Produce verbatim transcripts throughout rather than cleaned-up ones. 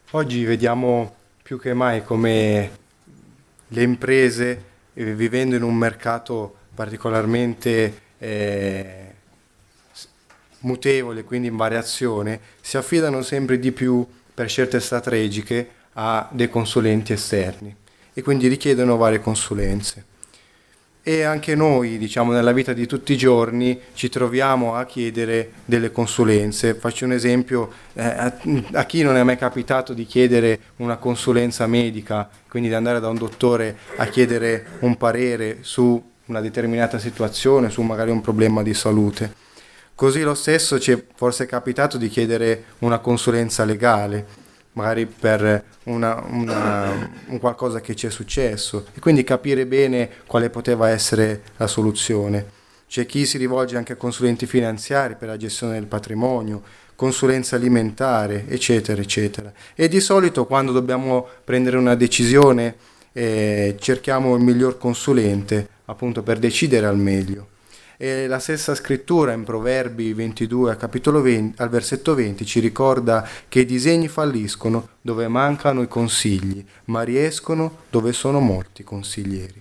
Oggi vediamo più che mai come le imprese, eh, vivendo in un mercato particolarmente eh, s- mutevole, quindi in variazione, si affidano sempre di più per scelte strategiche a dei consulenti esterni e quindi richiedono varie consulenze. E anche noi, diciamo, nella vita di tutti i giorni ci troviamo a chiedere delle consulenze. Faccio un esempio, eh, a, a chi non è mai capitato di chiedere una consulenza medica, quindi di andare da un dottore a chiedere un parere su una determinata situazione, su magari un problema di salute. Così lo stesso ci è forse capitato di chiedere una consulenza legale, magari per una, una- un qualcosa che ci è successo, e quindi capire bene quale poteva essere la soluzione. C'è chi si rivolge anche a consulenti finanziari per la gestione del patrimonio, consulenza alimentare, eccetera, eccetera. E di solito quando dobbiamo prendere una decisione eh, cerchiamo il miglior consulente, appunto per decidere al meglio. E la stessa scrittura in Proverbi ventidue, al capitolo venti, al versetto venti, ci ricorda che i disegni falliscono dove mancano i consigli, ma riescono dove sono molti consiglieri.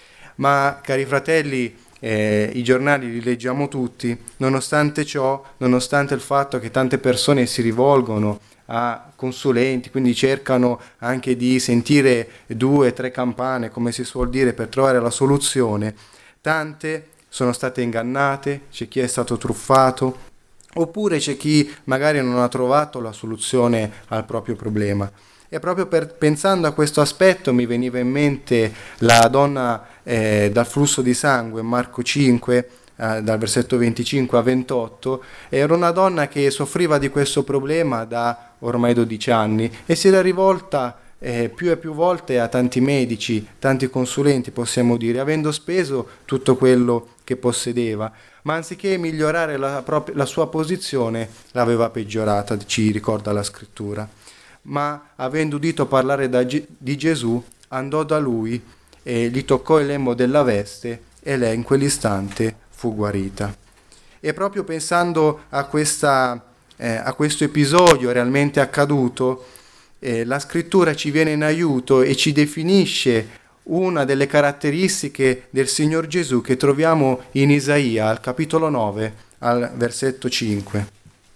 Ma, cari fratelli, eh, i giornali li leggiamo tutti, nonostante ciò, nonostante il fatto che tante persone si rivolgono a consulenti, quindi cercano anche di sentire due, tre campane, come si suol dire, per trovare la soluzione, tante sono state ingannate, c'è chi è stato truffato, oppure c'è chi magari non ha trovato la soluzione al proprio problema. E proprio per, pensando a questo aspetto mi veniva in mente la donna eh, dal flusso di sangue, Marco cinque, eh, dal versetto venticinque a ventotto. Era una donna che soffriva di questo problema da ormai dodici anni e si era rivolta eh, più e più volte a tanti medici, tanti consulenti, possiamo dire, avendo speso tutto quello che possedeva, ma anziché migliorare la, propria, la sua posizione, l'aveva peggiorata, ci ricorda la scrittura. Ma avendo udito parlare da, di Gesù, andò da lui e gli toccò il lembo della veste e lei in quell'istante fu guarita. E proprio pensando a, questa, eh, a questo episodio realmente accaduto, eh, la scrittura ci viene in aiuto e ci definisce una delle caratteristiche del Signor Gesù che troviamo in Isaia al capitolo nove al versetto cinque.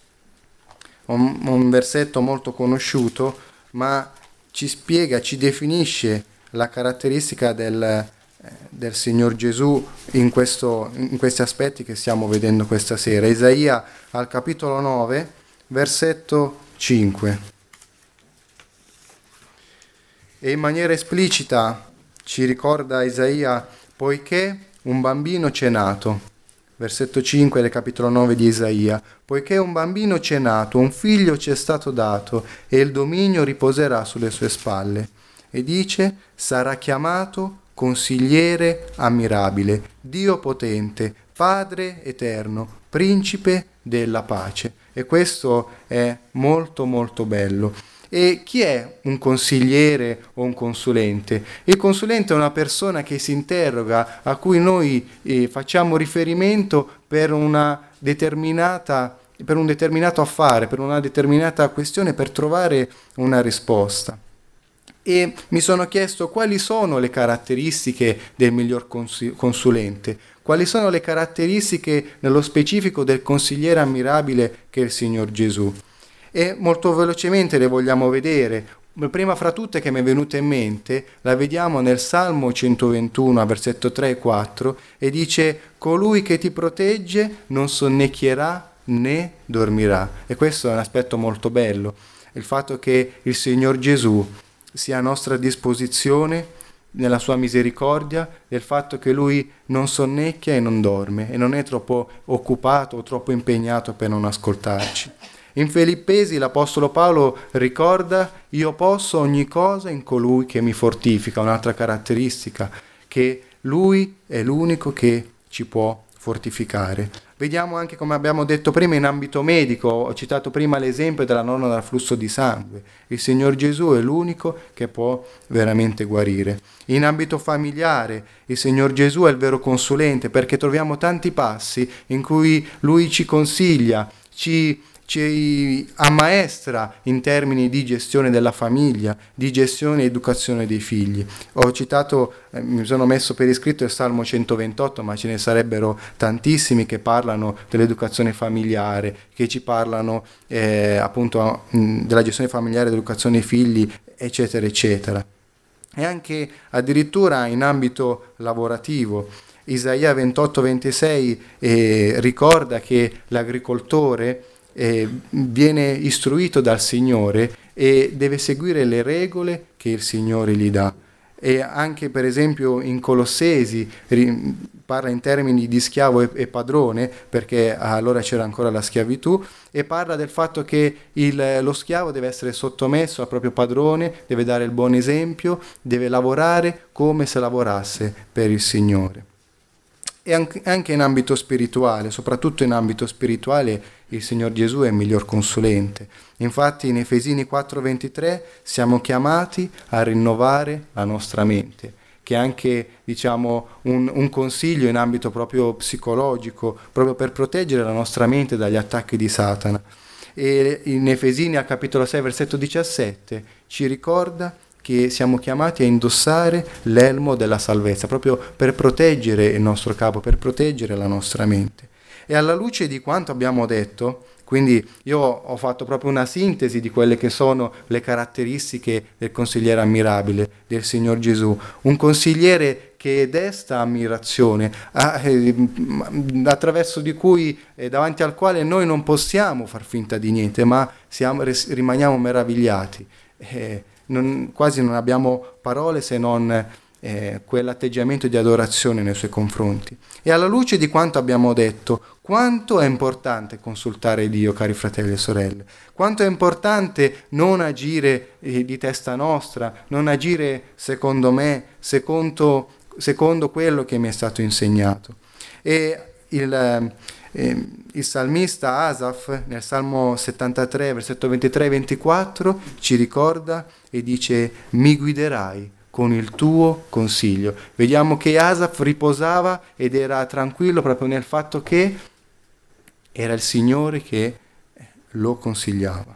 Un, un versetto molto conosciuto, ma ci spiega, ci definisce la caratteristica del, eh, del Signor Gesù in, questo, in questi aspetti che stiamo vedendo questa sera. Isaia al capitolo nove, versetto cinque. E in maniera esplicita ci ricorda Isaia, poiché un bambino c'è nato. Versetto cinque del capitolo nove di Isaia. Poiché un bambino c'è nato, un figlio ci è stato dato, e il dominio riposerà sulle sue spalle. E dice, sarà chiamato consigliere ammirabile, Dio potente, Padre eterno, principe della pace. E questo è molto molto bello. E chi è un consigliere o un consulente? Il consulente è una persona che si interroga, a cui noi eh, facciamo riferimento per una determinata, per un determinato affare, per una determinata questione, per trovare una risposta. E mi sono chiesto quali sono le caratteristiche del miglior cons- consulente, quali sono le caratteristiche nello specifico del consigliere ammirabile che è il Signor Gesù. E molto velocemente le vogliamo vedere. Prima fra tutte che mi è venuta in mente, la vediamo nel Salmo centoventuno, versetto tre e quattro, e dice: colui che ti protegge non sonnecchierà né dormirà. E questo è un aspetto molto bello, il fatto che il Signor Gesù sia a nostra disposizione nella sua misericordia, del fatto che Lui non sonnecchia e non dorme e non è troppo occupato o troppo impegnato per non ascoltarci. In Filippesi l'Apostolo Paolo ricorda: io posso ogni cosa in colui che mi fortifica, un'altra caratteristica, che Lui è l'unico che ci può fortificare. Vediamo anche, come abbiamo detto prima, in ambito medico, ho citato prima l'esempio della nonna dal flusso di sangue. Il Signor Gesù è l'unico che può veramente guarire. In ambito familiare, il Signor Gesù è il vero consulente, perché troviamo tanti passi in cui Lui ci consiglia, ci ci ammaestra in termini di gestione della famiglia, di gestione e educazione dei figli. Ho citato, eh, mi sono messo per iscritto il Salmo centoventotto, ma ce ne sarebbero tantissimi che parlano dell'educazione familiare, che ci parlano eh, appunto mh, della gestione familiare, dell'educazione dei figli, eccetera, eccetera. E anche addirittura in ambito lavorativo. Isaia ventotto ventisei eh, ricorda che l'agricoltore eh, viene istruito dal Signore e deve seguire le regole che il Signore gli dà. E anche per esempio in Colossesi ri, parla in termini di schiavo e, e padrone, perché allora c'era ancora la schiavitù, e parla del fatto che il, lo schiavo deve essere sottomesso al proprio padrone, deve dare il buon esempio, deve lavorare come se lavorasse per il Signore. E anche in ambito spirituale, soprattutto in ambito spirituale, il Signor Gesù è il miglior consulente. Infatti in Efesini quattro ventitré siamo chiamati a rinnovare la nostra mente, che è anche, diciamo, un, un consiglio in ambito proprio psicologico, proprio per proteggere la nostra mente dagli attacchi di Satana. E in Efesini al capitolo sei versetto diciassette ci ricorda che siamo chiamati a indossare l'elmo della salvezza, proprio per proteggere il nostro capo, per proteggere la nostra mente. E alla luce di quanto abbiamo detto, quindi io ho fatto proprio una sintesi di quelle che sono le caratteristiche del consigliere ammirabile, del Signor Gesù, un consigliere che desta ammirazione, attraverso di cui, davanti al quale noi non possiamo far finta di niente, ma siamo, rimaniamo meravigliati. Eh, Non, quasi non abbiamo parole se non eh, quell'atteggiamento di adorazione nei suoi confronti. E alla luce di quanto abbiamo detto, quanto è importante consultare Dio, cari fratelli e sorelle, quanto è importante non agire eh, di testa nostra, non agire secondo me, secondo, secondo quello che mi è stato insegnato. E il... Eh, il salmista Asaf nel Salmo settantatré versetto ventitré ventiquattro ci ricorda e dice: mi guiderai con il tuo consiglio. Vediamo che Asaf riposava ed era tranquillo proprio nel fatto che era il Signore che lo consigliava.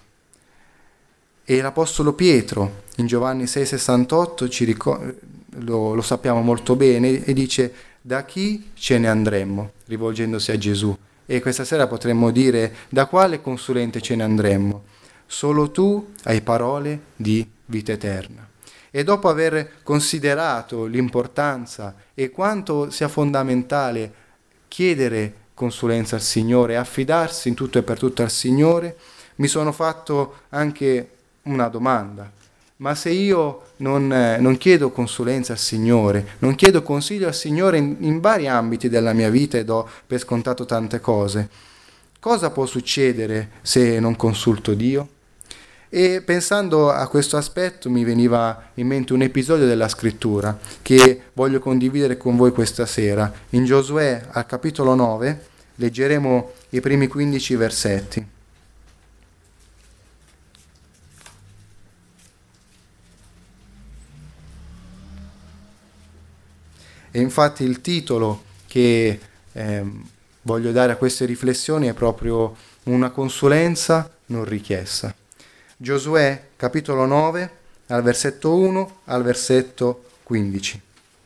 E l'Apostolo Pietro in Giovanni sei sessantotto ci ricorda, lo, lo sappiamo molto bene, e dice: da chi ce ne andremmo? Rivolgendosi a Gesù. E questa sera potremmo dire: da quale consulente ce ne andremmo? Solo tu hai parole di vita eterna. E dopo aver considerato l'importanza e quanto sia fondamentale chiedere consulenza al Signore, affidarsi in tutto e per tutto al Signore, mi sono fatto anche una domanda. Ma se io non, eh, non chiedo consulenza al Signore, non chiedo consiglio al Signore in, in vari ambiti della mia vita e do per scontato tante cose, cosa può succedere se non consulto Dio? E pensando a questo aspetto mi veniva in mente un episodio della Scrittura che voglio condividere con voi questa sera. In Giosuè al capitolo nove leggeremo i primi quindici versetti. E infatti il titolo che eh, voglio dare a queste riflessioni è proprio una consulenza non richiesta. Giosuè capitolo nove, al versetto uno al versetto quindici.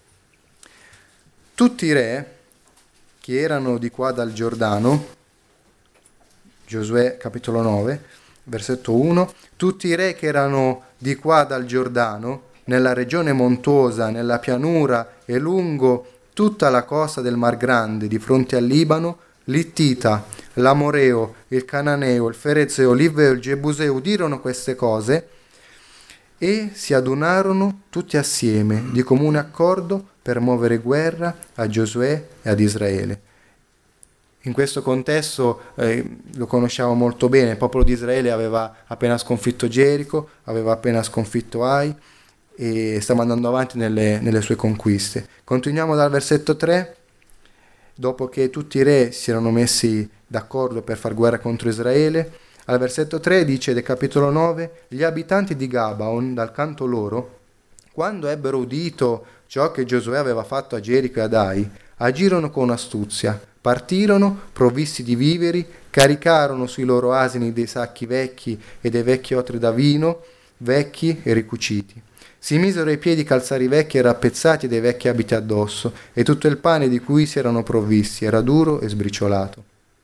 Tutti i re che erano di qua dal Giordano, Giosuè capitolo nove, versetto uno, tutti i re che erano di qua dal Giordano, nella regione montuosa, nella pianura e lungo tutta la costa del Mar Grande di fronte al Libano, l'Ittita, l'Amoreo, il Cananeo, il Ferezeo, l'Iveo, il Gebuseo udirono queste cose e si adunarono tutti assieme di comune accordo per muovere guerra a Giosuè e ad Israele. In questo contesto eh, lo conosciamo molto bene, il popolo di Israele aveva appena sconfitto Gerico, aveva appena sconfitto Ai, e stava andando avanti nelle, nelle sue conquiste. Continuiamo dal versetto tre. Dopo che tutti i re si erano messi d'accordo per far guerra contro Israele, al versetto tre dice del capitolo nove: gli abitanti di Gabaon, dal canto loro, quando ebbero udito ciò che Giosuè aveva fatto a Gerico e ad Ai, agirono con astuzia, Partirono, provvisti di viveri, caricarono sui loro asini dei sacchi vecchi e dei vecchi otri da vino, vecchi e ricuciti. Si misero ai piedi calzari vecchi e rappezzati dei vecchi abiti addosso, e tutto il pane di cui si erano provvisti era duro e sbriciolato.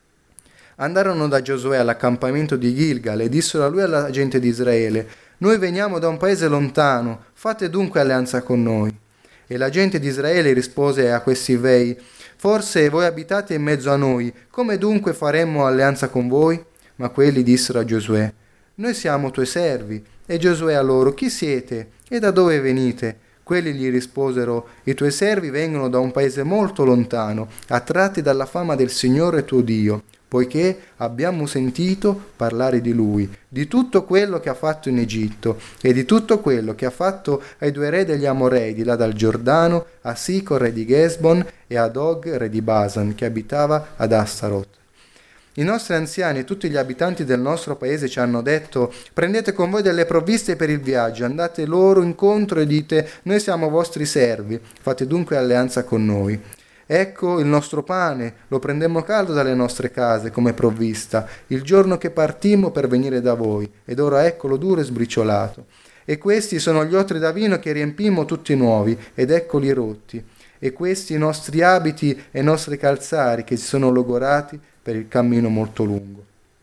Andarono da Giosuè all'accampamento di Gilgal e dissero a lui e alla gente di Israele: «Noi veniamo da un paese lontano, fate dunque alleanza con noi». E la gente di Israele rispose a questi Vei: «Forse voi abitate in mezzo a noi, come dunque faremmo alleanza con voi?» Ma quelli dissero a Giosuè: «Noi siamo tuoi servi». E Giosuè a loro: «Chi siete e da dove venite?» Quelli gli risposero: «I tuoi servi vengono da un paese molto lontano, attratti dalla fama del Signore tuo Dio, poiché abbiamo sentito parlare di Lui, di tutto quello che ha fatto in Egitto e di tutto quello che ha fatto ai due re degli Amorei di là dal Giordano, a Sicor re di Gesbon e ad Og re di Basan, che abitava ad Astaroth. I nostri anziani e tutti gli abitanti del nostro paese ci hanno detto: prendete con voi delle provviste per il viaggio, andate loro incontro e dite: noi siamo vostri servi, fate dunque alleanza con noi. Ecco il nostro pane, lo prendemmo caldo dalle nostre case come provvista, il giorno che partimmo per venire da voi, ed ora eccolo duro e sbriciolato. E questi sono gli otri da vino che riempimmo tutti nuovi, ed eccoli rotti. E questi i nostri abiti e i nostri calzari che si sono logorati per il cammino molto lungo.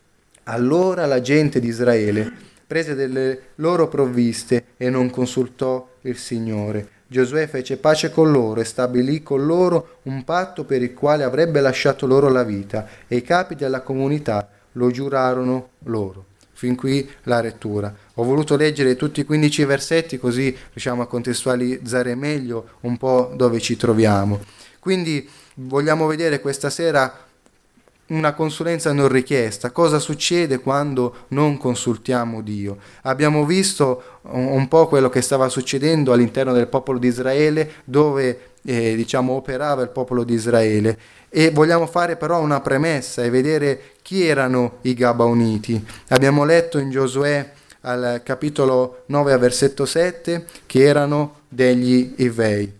Allora la gente di Israele prese delle loro provviste e non consultò il Signore. Giosuè fece pace con loro e stabilì con loro un patto per il quale avrebbe lasciato loro la vita, e i capi della comunità lo giurarono loro. Fin qui la lettura. Ho voluto leggere tutti i quindici versetti così riusciamo a contestualizzare meglio un po' dove ci troviamo. Quindi vogliamo vedere questa sera una consulenza non richiesta. Cosa succede quando non consultiamo Dio? Abbiamo visto un po' quello che stava succedendo all'interno del popolo di Israele, dove eh, diciamo operava il popolo di Israele, e vogliamo fare però una premessa e vedere chi erano i Gabaoniti. Abbiamo letto in Giosuè al capitolo nove a versetto sette che erano degli Ivei,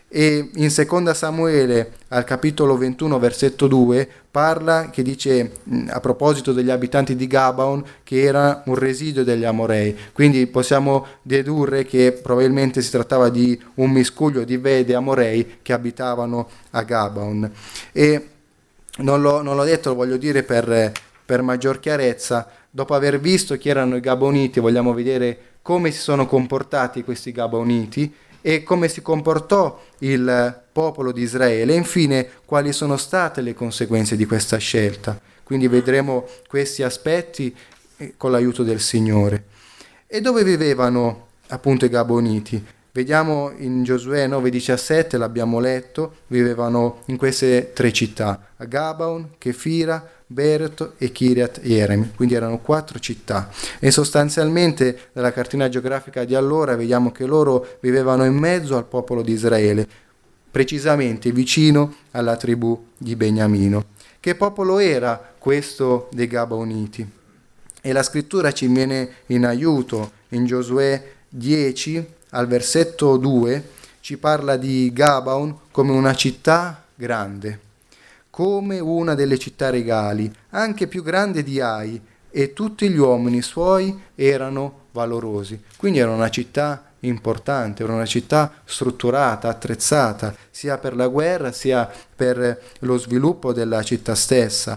e in seconda Samuele al capitolo ventuno versetto due parla, che dice a proposito degli abitanti di Gabaon, che era un residuo degli Amorei, quindi possiamo dedurre che probabilmente si trattava di un miscuglio di Vei e Amorei che abitavano a Gabaon. E non l'ho, non l'ho detto, lo voglio dire per, per maggior chiarezza. Dopo aver visto chi erano i Gabaoniti, vogliamo vedere come si sono comportati questi Gabaoniti e come si comportò il popolo di Israele, e infine quali sono state le conseguenze di questa scelta. Quindi vedremo questi aspetti con l'aiuto del Signore. E dove vivevano appunto i Gabaoniti? Vediamo in Giosuè nove diciassette, l'abbiamo letto, vivevano in queste tre città: a Gabaon, Chefira, Beerot e Kiriat Jearim, quindi erano quattro città, e sostanzialmente dalla cartina geografica di allora vediamo che loro vivevano in mezzo al popolo di Israele, precisamente vicino alla tribù di Beniamino. Che popolo era questo dei Gabaoniti? E la scrittura ci viene in aiuto. In Giosuè dieci al versetto due ci parla di Gabaon come una città grande, come una delle città regali, anche più grande di Ai, e tutti gli uomini suoi erano valorosi. Quindi era una città importante, era una città strutturata, attrezzata, sia per la guerra sia per lo sviluppo della città stessa.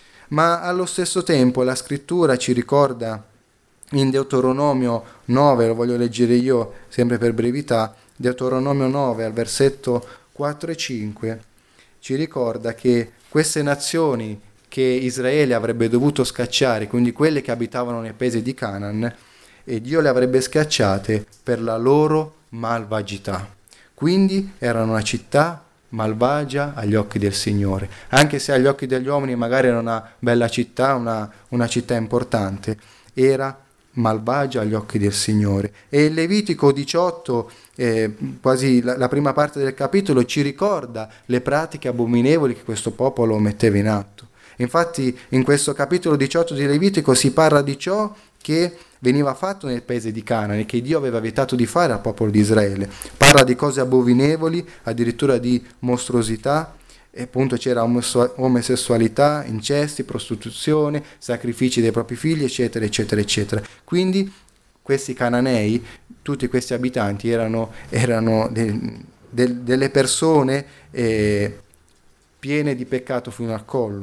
Ma allo stesso tempo la scrittura ci ricorda in Deuteronomio nove, lo voglio leggere io sempre per brevità, Deuteronomio nove al versetto quattro e cinque, ci ricorda che queste nazioni che Israele avrebbe dovuto scacciare, quindi quelle che abitavano nei paesi di Canaan, e Dio le avrebbe scacciate per la loro malvagità. Quindi era una città malvagia agli occhi del Signore, anche se agli occhi degli uomini magari era una bella città, una, una città importante, era malvagia agli occhi del Signore. E il Levitico diciotto, eh, quasi la, la prima parte del capitolo, ci ricorda le pratiche abominevoli che questo popolo metteva in atto. Infatti in questo capitolo diciotto di Levitico si parla di ciò che veniva fatto nel paese di Canaan e che Dio aveva vietato di fare al popolo di Israele. Parla di cose abominevoli, addirittura di mostruosità, e appunto c'era omosessualità, incesti, prostituzione, sacrifici dei propri figli, eccetera, eccetera, eccetera. Quindi questi cananei, tutti questi abitanti erano, erano de, de, delle persone eh, piene di peccato fino al collo.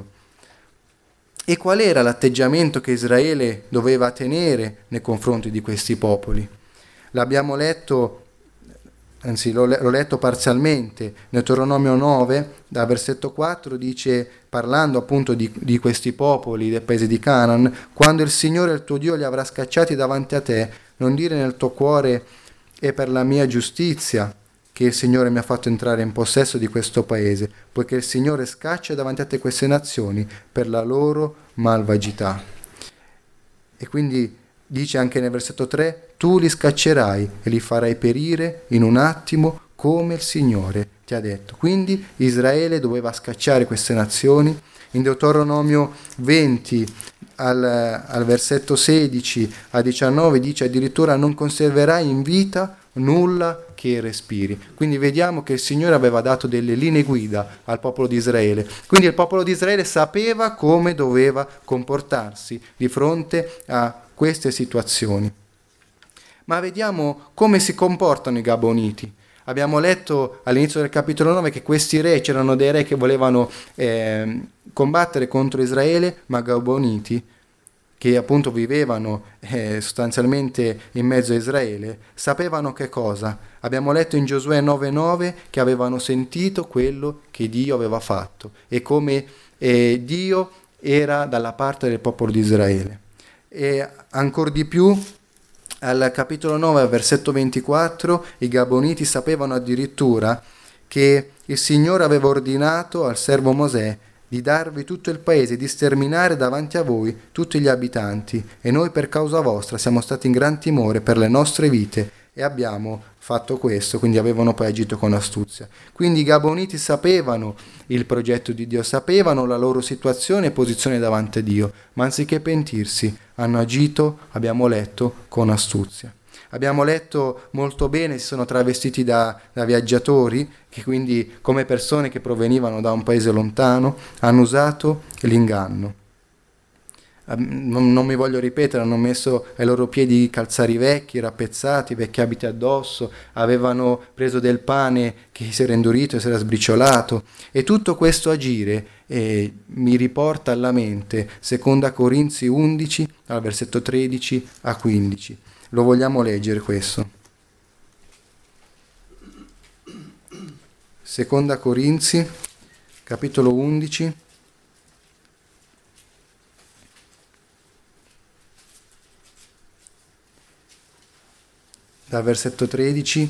E qual era l'atteggiamento che Israele doveva tenere nei confronti di questi popoli? L'abbiamo letto, anzi l'ho, l'ho letto parzialmente, Deuteronomio nove, da versetto quattro, dice, parlando appunto di, di questi popoli del paese di Canaan: quando il Signore il tuo Dio li avrà scacciati davanti a te, non dire nel tuo cuore: è per la mia giustizia che il Signore mi ha fatto entrare in possesso di questo paese, poiché il Signore scaccia davanti a te queste nazioni per la loro malvagità. E quindi dice anche nel versetto tre: tu li scaccerai e li farai perire in un attimo come il Signore ti ha detto. Quindi Israele doveva scacciare queste nazioni. In Deuteronomio venti al, al versetto sedici a diciannove dice addirittura: non conserverai in vita nulla che respiri. Quindi vediamo che il Signore aveva dato delle linee guida al popolo di Israele. Quindi il popolo di Israele sapeva come doveva comportarsi di fronte a queste situazioni. Ma vediamo come si comportano i Gaboniti. Abbiamo letto all'inizio del capitolo nove che questi re, c'erano dei re che volevano eh, combattere contro Israele, ma Gaboniti, che appunto vivevano eh, sostanzialmente in mezzo a Israele, sapevano che cosa? Abbiamo letto in Giosuè nove nove che avevano sentito quello che Dio aveva fatto e come eh, Dio era dalla parte del popolo di Israele. E ancor di più, al capitolo nove, versetto ventiquattro, i Gaboniti sapevano addirittura che il Signore aveva ordinato al servo Mosè di darvi tutto il paese, di sterminare davanti a voi tutti gli abitanti, e noi per causa vostra siamo stati in gran timore per le nostre vite e abbiamo fatto questo. Quindi avevano poi agito con astuzia. Quindi i Gaboniti sapevano il progetto di Dio, sapevano la loro situazione e posizione davanti a Dio, ma anziché pentirsi hanno agito, abbiamo letto, con astuzia. Abbiamo letto molto bene, si sono travestiti da, da viaggiatori, che quindi come persone che provenivano da un paese lontano hanno usato l'inganno. Non, non mi voglio ripetere, hanno messo ai loro piedi calzari vecchi, rappezzati, vecchi abiti addosso, avevano preso del pane che si era indurito e si era sbriciolato, e tutto questo agire eh, mi riporta alla mente seconda Corinzi undici, al versetto tredici a quindici. Lo vogliamo leggere questo? Seconda Corinzi, capitolo undici, dal versetto tredici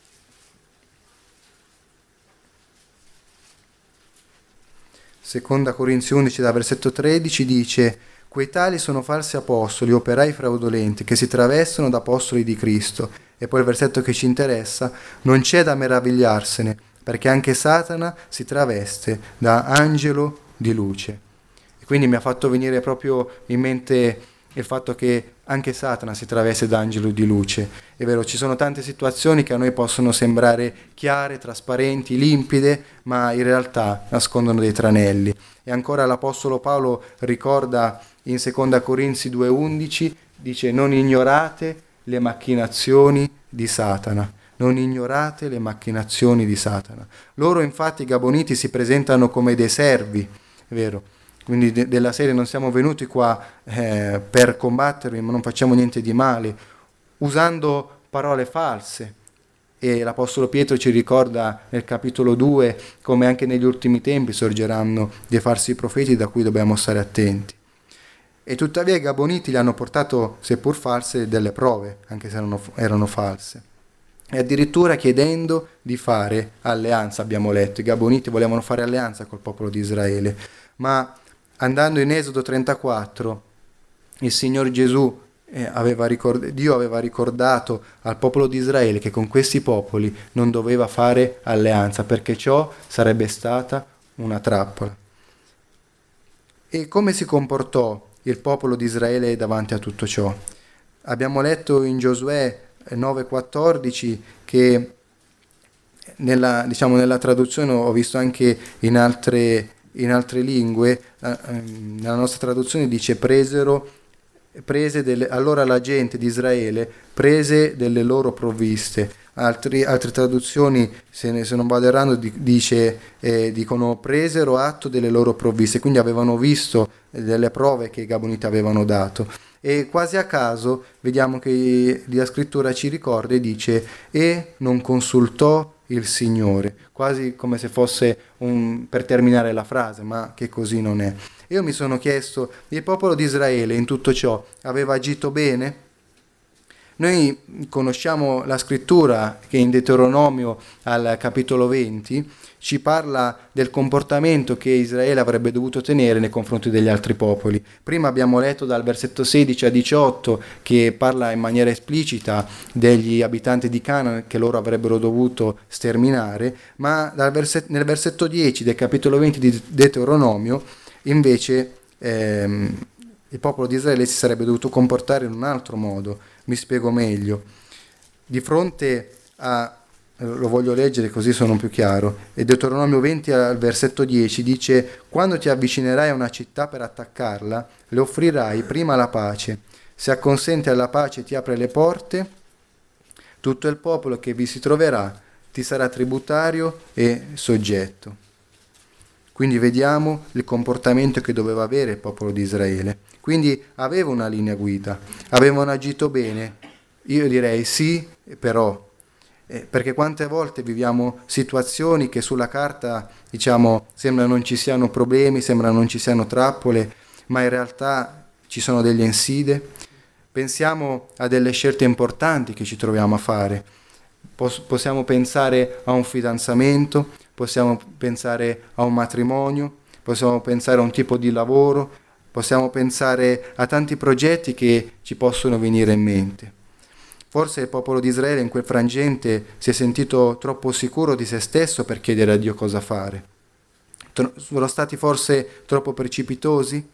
Seconda Corinzi undici, dal versetto tredici dice: quei tali sono falsi apostoli, operai fraudolenti, che si travestono da apostoli di Cristo. E poi il versetto che ci interessa: non c'è da meravigliarsene, perché anche Satana si traveste da angelo di luce. E quindi mi ha fatto venire proprio in mente il fatto che anche Satana si traveste da angelo di luce. È vero, ci sono tante situazioni che a noi possono sembrare chiare, trasparenti, limpide, ma in realtà nascondono dei tranelli. E ancora l'Apostolo Paolo ricorda in seconda Corinzi due undici, dice: non ignorate le macchinazioni di Satana. Non ignorate le macchinazioni di Satana. Loro infatti, i Gaboniti, si presentano come dei servi, è vero? Quindi de- della serie: non siamo venuti qua eh, per combattervi, ma non facciamo niente di male, usando parole false. E l'Apostolo Pietro ci ricorda nel capitolo due come anche negli ultimi tempi sorgeranno dei falsi profeti da cui dobbiamo stare attenti. E tuttavia i Gaboniti gli hanno portato, seppur false, delle prove, anche se erano, erano false. E addirittura chiedendo di fare alleanza, abbiamo letto. I Gaboniti volevano fare alleanza col popolo di Israele, ma andando in Esodo trentaquattro, il Signor Gesù eh, aveva ricord- Dio aveva ricordato al popolo di Israele che con questi popoli non doveva fare alleanza, perché ciò sarebbe stata una trappola. E come si comportò il popolo di Israele davanti a tutto ciò? Abbiamo letto in Giosuè nove quattordici che nella, diciamo, nella traduzione ho visto anche in altre, in altre lingue, eh, nella nostra traduzione dice presero, prese delle, allora la gente di Israele prese delle loro provviste. Altri, altre traduzioni, se, ne, se non vado errando, di, dice, eh, dicono presero atto delle loro provviste, quindi avevano visto delle prove che i Gaboniti avevano dato. E quasi a caso vediamo che la scrittura ci ricorda e dice e non consultò il Signore, quasi come se fosse un, per terminare la frase, ma che così non è. Io mi sono chiesto, il popolo di Israele in tutto ciò aveva agito bene? Noi conosciamo la scrittura che in Deuteronomio al capitolo venti ci parla del comportamento che Israele avrebbe dovuto tenere nei confronti degli altri popoli. Prima abbiamo letto dal versetto sedici a diciotto che parla in maniera esplicita degli abitanti di Canaan che loro avrebbero dovuto sterminare, ma dal verset- nel versetto dieci del capitolo venti di Deuteronomio invece ehm, il popolo di Israele si sarebbe dovuto comportare in un altro modo. Mi spiego meglio. Di fronte a, lo voglio leggere così sono più chiaro, e Deuteronomio venti al versetto dieci dice: quando ti avvicinerai a una città per attaccarla, le offrirai prima la pace. Se acconsente alla pace ti apre le porte, tutto il popolo che vi si troverà ti sarà tributario e soggetto. Quindi vediamo il comportamento che doveva avere il popolo di Israele. Quindi aveva una linea guida, avevano agito bene? Io direi sì, però, eh, perché quante volte viviamo situazioni che sulla carta, diciamo, sembra non ci siano problemi, sembra non ci siano trappole, ma in realtà ci sono delle inside. Pensiamo a delle scelte importanti che ci troviamo a fare. Pos- possiamo pensare a un fidanzamento, possiamo pensare a un matrimonio, possiamo pensare a un tipo di lavoro, possiamo pensare a tanti progetti che ci possono venire in mente. Forse il popolo di Israele in quel frangente si è sentito troppo sicuro di se stesso per chiedere a Dio cosa fare. Tro- sono stati forse troppo precipitosi?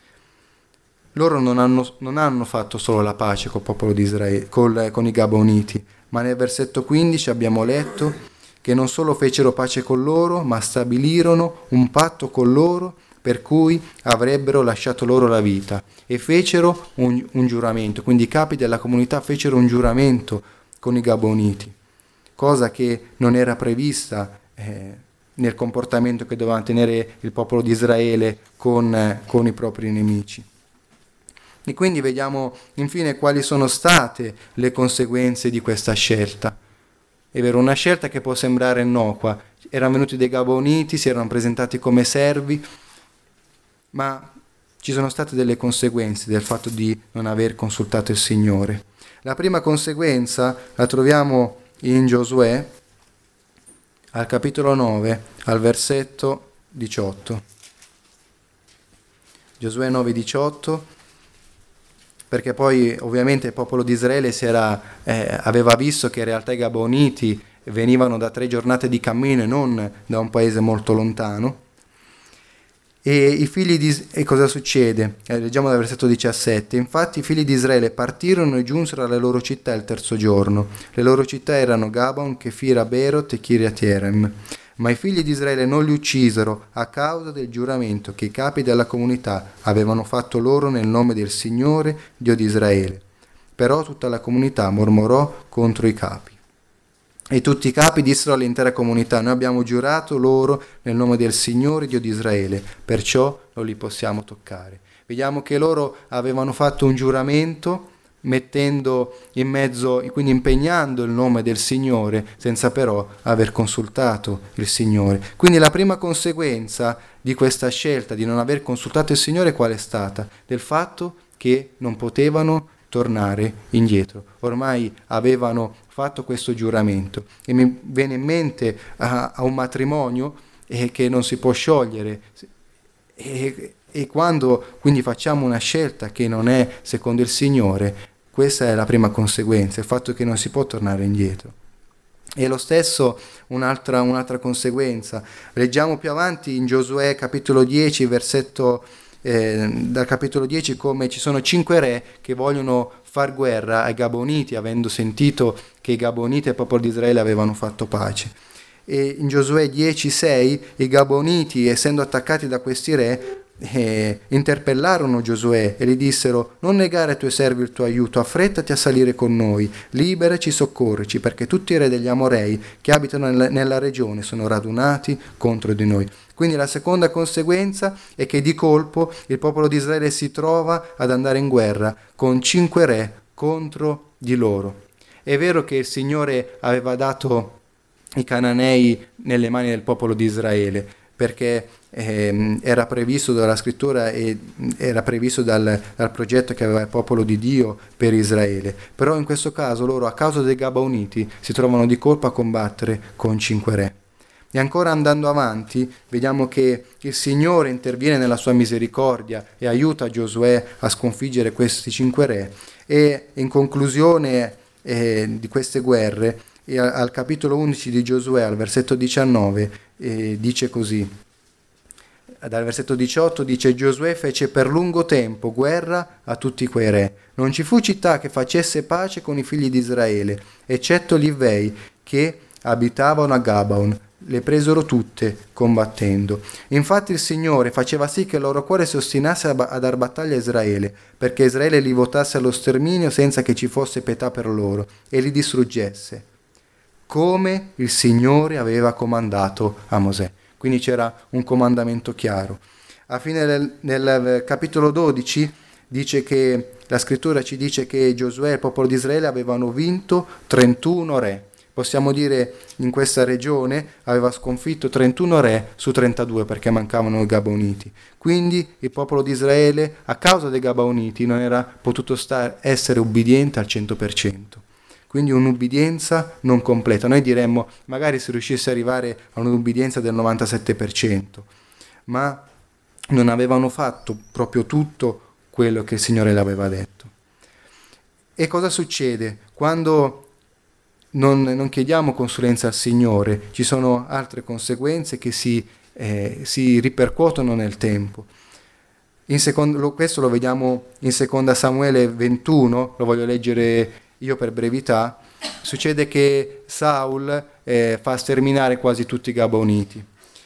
Loro non hanno, non hanno fatto solo la pace col popolo di Israele, col, con i Gaboniti, ma nel versetto quindici abbiamo letto che non solo fecero pace con loro, ma stabilirono un patto con loro per cui avrebbero lasciato loro la vita e fecero un, un giuramento, quindi i capi della comunità fecero un giuramento con i Gaboniti, cosa che non era prevista eh, nel comportamento che doveva tenere il popolo di Israele con, eh, con i propri nemici. E quindi vediamo infine quali sono state le conseguenze di questa scelta. È vero, una scelta che può sembrare innocua, erano venuti dei Gaboniti, si erano presentati come servi, ma ci sono state delle conseguenze del fatto di non aver consultato il Signore. La prima conseguenza la troviamo in Giosuè, al capitolo nove, al versetto diciotto. Giosuè nove diciotto, perché poi ovviamente il popolo di Israele si era, eh, aveva visto che in realtà i Gaboniti venivano da tre giornate di cammino e non da un paese molto lontano. E i figli di e cosa succede? Eh, leggiamo dal versetto diciassette. Infatti i figli di Israele partirono e giunsero alle loro città il terzo giorno. Le loro città erano Gabon, Kefira, Beerot e Kiriat Jearim. Ma i figli di Israele non li uccisero a causa del giuramento che i capi della comunità avevano fatto loro nel nome del Signore, Dio di Israele. Però tutta la comunità mormorò contro i capi. E tutti i capi dissero all'intera comunità: noi abbiamo giurato loro nel nome del Signore, Dio di Israele, perciò non li possiamo toccare. Vediamo che loro avevano fatto un giuramento mettendo in mezzo, quindi impegnando il nome del Signore senza però aver consultato il Signore. Quindi la prima conseguenza di questa scelta di non aver consultato il Signore qual è stata? Del fatto che non potevano tornare indietro. Ormai avevano fatto questo giuramento e mi viene in mente a, a un matrimonio eh, che non si può sciogliere e, e quando quindi facciamo una scelta che non è secondo il Signore, questa è la prima conseguenza, il fatto che non si può tornare indietro. E lo stesso un'altra, un'altra conseguenza, leggiamo più avanti in Giosuè capitolo dieci, versetto eh, dal capitolo dieci, come ci sono cinque re che vogliono far guerra ai Gaboniti, avendo sentito che i Gaboniti e il popolo di Israele avevano fatto pace. E in Giosuè dieci sei i Gabaoniti, essendo attaccati da questi re, eh, interpellarono Giosuè e gli dissero: non negare ai tuoi servi il tuo aiuto, affrettati a salire con noi, liberaci, soccorrici, perché tutti i re degli Amorei che abitano nella, nella regione sono radunati contro di noi. Quindi la seconda conseguenza è che di colpo il popolo di Israele si trova ad andare in guerra con cinque re contro di loro. È vero che il Signore aveva dato i Cananei nelle mani del popolo di Israele, perché eh, era previsto dalla scrittura e era previsto dal, dal progetto che aveva il popolo di Dio per Israele. Però in questo caso loro, a causa dei Gabaoniti, si trovano di colpo a combattere con cinque re. E ancora andando avanti, vediamo che il Signore interviene nella sua misericordia e aiuta Giosuè a sconfiggere questi cinque re. E in conclusione eh, di queste guerre, e al capitolo undici di Giosuè, al versetto diciannove, eh, dice così. Dal versetto diciotto dice: Giosuè fece per lungo tempo guerra a tutti quei re. Non ci fu città che facesse pace con i figli di Israele, eccetto gli Ivei che abitavano a Gabaon. Le presero tutte combattendo. Infatti il Signore faceva sì che il loro cuore si ostinasse a dar battaglia a Israele, perché Israele li votasse allo sterminio senza che ci fosse pietà per loro, e li distruggesse, come il Signore aveva comandato a Mosè. Quindi c'era un comandamento chiaro. A fine del, del capitolo dodici dice che la scrittura ci dice che Giosuè e il popolo di Israele avevano vinto trentuno re. Possiamo dire in questa regione aveva sconfitto trentuno re su trentadue, perché mancavano i Gabaoniti. Quindi il popolo di Israele, a causa dei Gabaoniti, non era potuto star, essere ubbidiente al cento per cento. Quindi un'ubbidienza non completa. Noi diremmo magari se riuscisse ad arrivare a un'ubbidienza del novantasette per cento, ma non avevano fatto proprio tutto quello che il Signore le aveva detto. E cosa succede? Quando non, non chiediamo consulenza al Signore, ci sono altre conseguenze che si, eh, si ripercuotono nel tempo. In secondo, questo lo vediamo in seconda Samuele ventuno, lo voglio leggere io per brevità. Succede che Saul eh, fa sterminare quasi tutti i Gabaoniti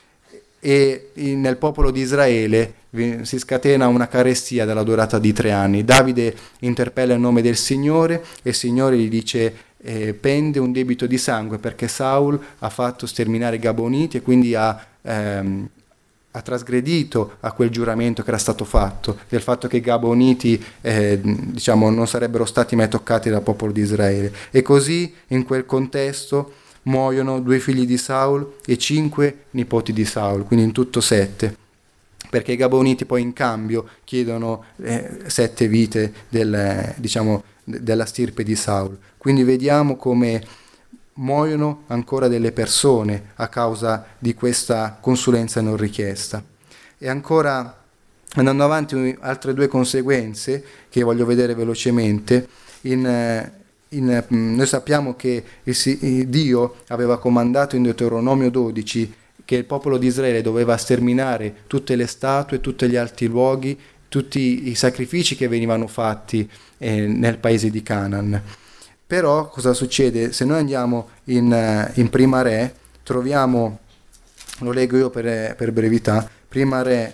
e in, nel popolo di Israele vi, si scatena una carestia della durata di tre anni. Davide interpella il nome del Signore e il Signore gli dice eh, pende un debito di sangue perché Saul ha fatto sterminare i Gabaoniti e quindi ha... Ehm, ha trasgredito a quel giuramento che era stato fatto, del fatto che i Gabaoniti eh, diciamo, non sarebbero stati mai toccati dal popolo di Israele. E così, in quel contesto, muoiono due figli di Saul e cinque nipoti di Saul, quindi in tutto sette, perché i Gabaoniti poi in cambio chiedono eh, sette vite del, diciamo, della stirpe di Saul. Quindi vediamo come muoiono ancora delle persone a causa di questa consulenza non richiesta. E ancora, andando avanti, altre due conseguenze che voglio vedere velocemente. In, in, noi sappiamo che il, Dio aveva comandato in Deuteronomio dodici che il popolo di Israele doveva sterminare tutte le statue, tutti gli alti luoghi, tutti i sacrifici che venivano fatti eh, nel paese di Canaan. Però cosa succede? Se noi andiamo in, in Prima Re, troviamo, lo leggo io per, per brevità, Prima Re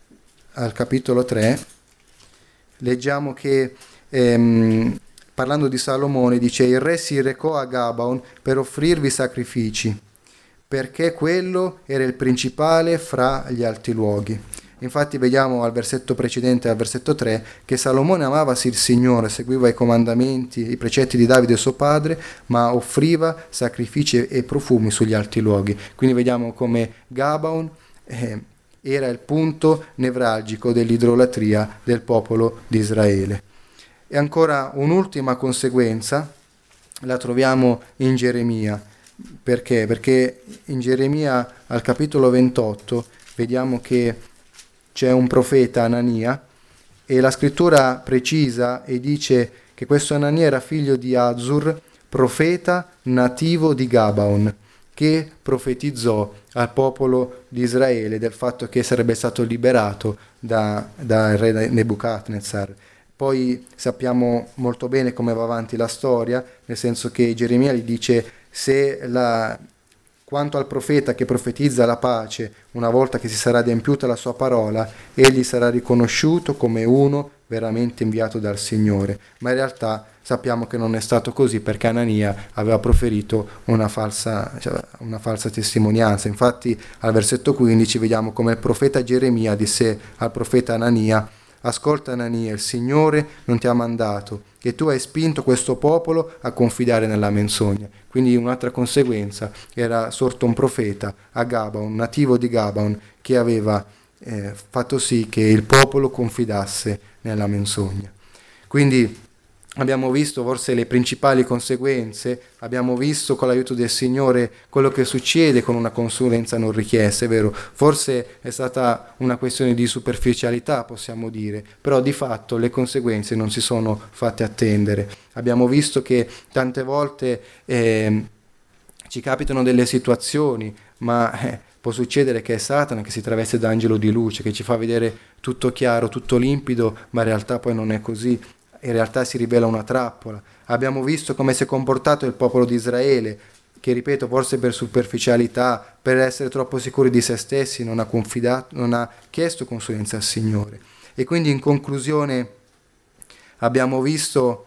al capitolo tre, leggiamo che ehm, parlando di Salomone dice: il re si recò a Gabaon per offrirvi sacrifici, perché quello era il principale fra gli alti luoghi. Infatti vediamo al versetto precedente, al versetto tre, che Salomone amava sì il Signore, seguiva i comandamenti, i precetti di Davide suo padre, ma offriva sacrifici e profumi sugli alti luoghi. Quindi vediamo come Gabaon eh, era il punto nevralgico dell'idolatria del popolo di Israele. E ancora un'ultima conseguenza la troviamo in Geremia. Perché? Perché in Geremia al capitolo ventotto vediamo che c'è un profeta, Anania, e la scrittura precisa e dice che questo Anania era figlio di Azur, profeta nativo di Gabaon, che profetizzò al popolo di Israele del fatto che sarebbe stato liberato da, dal re Nebuchadnezzar. Poi sappiamo molto bene come va avanti la storia, nel senso che Geremia gli dice: se la... Quanto al profeta che profetizza la pace, una volta che si sarà adempiuta la sua parola, egli sarà riconosciuto come uno veramente inviato dal Signore. Ma in realtà sappiamo che non è stato così, perché Anania aveva proferito una falsa, cioè, una falsa testimonianza. Infatti al versetto quindici vediamo come il profeta Geremia disse al profeta Anania: ascolta Anania, il Signore non ti ha mandato, che tu hai spinto questo popolo a confidare nella menzogna. Quindi un'altra conseguenza: era sorto un profeta a Gabaon, un nativo di Gabaon, che aveva eh, fatto sì che il popolo confidasse nella menzogna. Quindi abbiamo visto forse le principali conseguenze, abbiamo visto con l'aiuto del Signore quello che succede con una consulenza non richiesta, è vero, forse è stata una questione di superficialità, possiamo dire, però di fatto le conseguenze non si sono fatte attendere. Abbiamo visto che tante volte eh, ci capitano delle situazioni, ma eh, può succedere che è Satana che si traveste da angelo di luce, che ci fa vedere tutto chiaro, tutto limpido, ma in realtà poi non è così. In realtà si rivela una trappola. Abbiamo visto come si è comportato il popolo di Israele, che, ripeto, forse per superficialità, per essere troppo sicuri di se stessi, non ha confidato, non ha chiesto consulenza al Signore. E quindi in conclusione abbiamo visto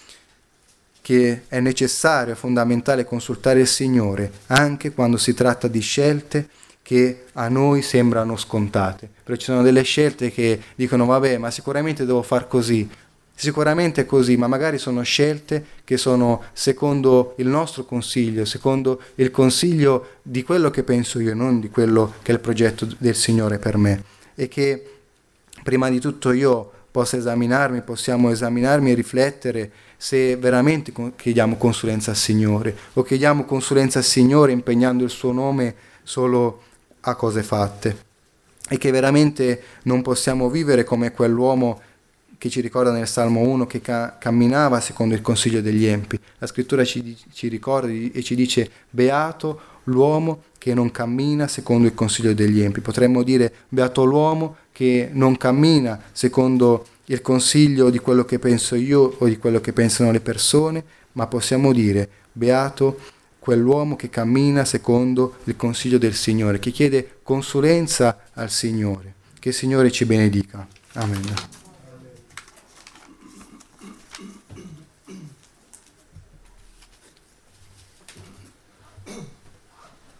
che è necessario, è fondamentale consultare il Signore anche quando si tratta di scelte che a noi sembrano scontate. Perché ci sono delle scelte che dicono vabbè, ma sicuramente devo far così. Sicuramente è così, ma magari sono scelte che sono secondo il nostro consiglio, secondo il consiglio di quello che penso io, non di quello che è il progetto del Signore per me. E che prima di tutto io possa esaminarmi, possiamo esaminarmi e riflettere se veramente chiediamo consulenza al Signore o chiediamo consulenza al Signore impegnando il suo nome solo a cose fatte. E che veramente non possiamo vivere come quell'uomo che ci ricorda nel Salmo uno che ca- camminava secondo il consiglio degli empi. La scrittura ci, ci ricorda e ci dice: beato l'uomo che non cammina secondo il consiglio degli empi. Potremmo dire: beato l'uomo che non cammina secondo il consiglio di quello che penso io o di quello che pensano le persone, ma possiamo dire: beato quell'uomo che cammina secondo il consiglio del Signore, che chiede consulenza al Signore. Che il Signore ci benedica. Amen.